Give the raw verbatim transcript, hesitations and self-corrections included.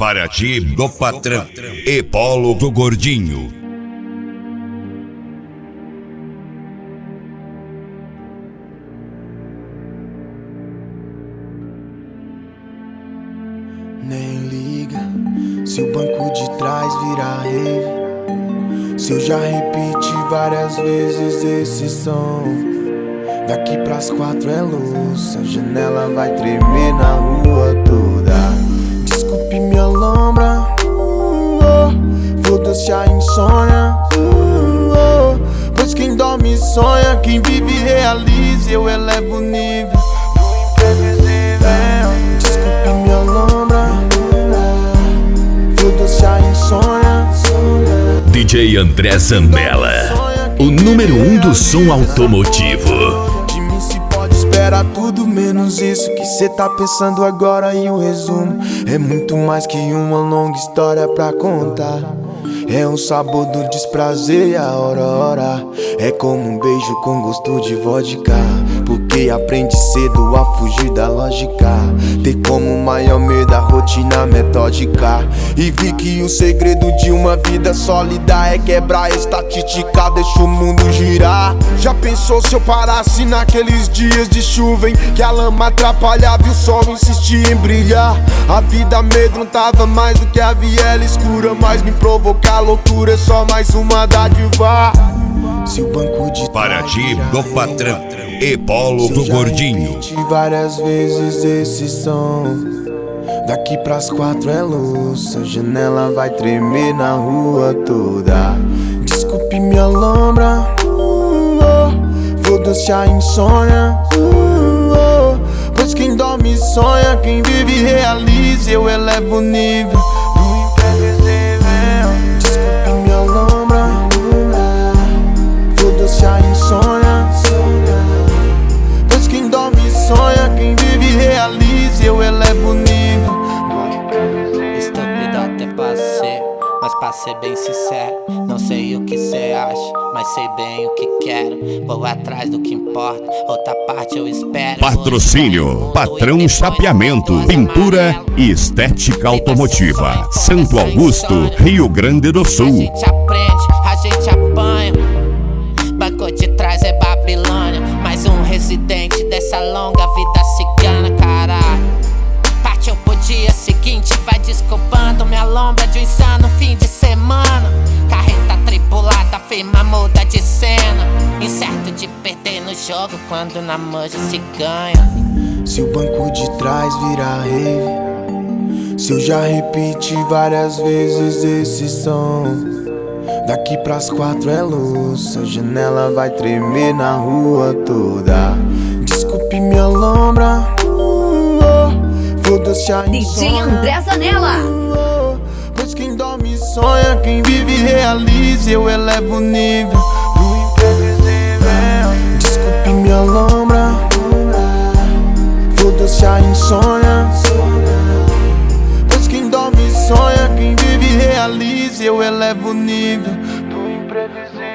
Paraty do Patrão e Polo do Gordinho. Nem liga se o banco de trás virar rave, se eu já repeti várias vezes esse som. Daqui pras quatro é louça, a janela vai tremer na rua toda. Desculpe minha lombra, uh, oh, foda-se a insônia, uh, oh, pois quem dorme sonha, quem vive realiza, eu elevo o nível do imprevisível. Desculpe minha lombra, foda-se a insônia. D J André Zambella, o número um do som automotivo. De mim se pode esperar tudo menos isso que cê tá pensando agora. E o resumo é muito mais que uma longa história pra contar. É o sabor do desprazer e a aurora. É como um beijo com gosto de vodka, porque aprende cedo a fugir da lógica. Ter como maior medo a rotina metódica. E vi que o segredo de uma vida sólida é quebrar a estatística, deixa o mundo girar. Já pensou se eu parasse naqueles dias de chuva em que a lama atrapalhava e o sol insistia em brilhar? A vida amedrontava mais do que a viela escura, mas me provocar loucura é só mais uma dádiva. Se o banco de Paraty do Patrão e Polo do Gordinho. repeti várias vezes esse som. Daqui pras quatro é louça, a janela vai tremer na rua toda. Desculpe minha lombra, uh, oh, foda-se a insônia, uh, oh, pois quem dorme sonha, quem vive realiza, eu elevo o nível do imprevisível. Desculpe minha lombra, foda-se a insônia, pois quem dorme sonha, quem vive realiza, eu elevo o nível. Estúpido até passei, mas pra ser bem sincero, não sei o que cê acha, mas sei bem o que quero. Vou atrás do que importa, outra parte eu espero. Patrocínio Patrão Chapeamento, Pintura e Estética Automotiva, Santo Augusto, Rio Grande do A Sul. gente aprende, a gente apanha. Banco de trás é Babilônia, mais um residente dessa longa vida cigana, caralho. Partiu pro dia seguinte, vai desculpando minha lombra de um insano fim de semana. Carreta tripulada, firma muda de cena, incerto de perder no jogo quando na manja se ganha. Se o banco de trás virar rave, se eu já repeti várias vezes esse som. Daqui pras quatro é louça, a janela vai tremer na rua toda. Desculpe minha lombra, uh, oh, foda-se a D J insônia, André Zanella. uh, oh, pois quem dorme sonha, quem vive realiza, eu elevo o nível do imprevisível. Desculpe minha lombra, foda-se a insônia, pois quem dorme sonha, quem vive realiza, eu elevo o nível do imprevisível.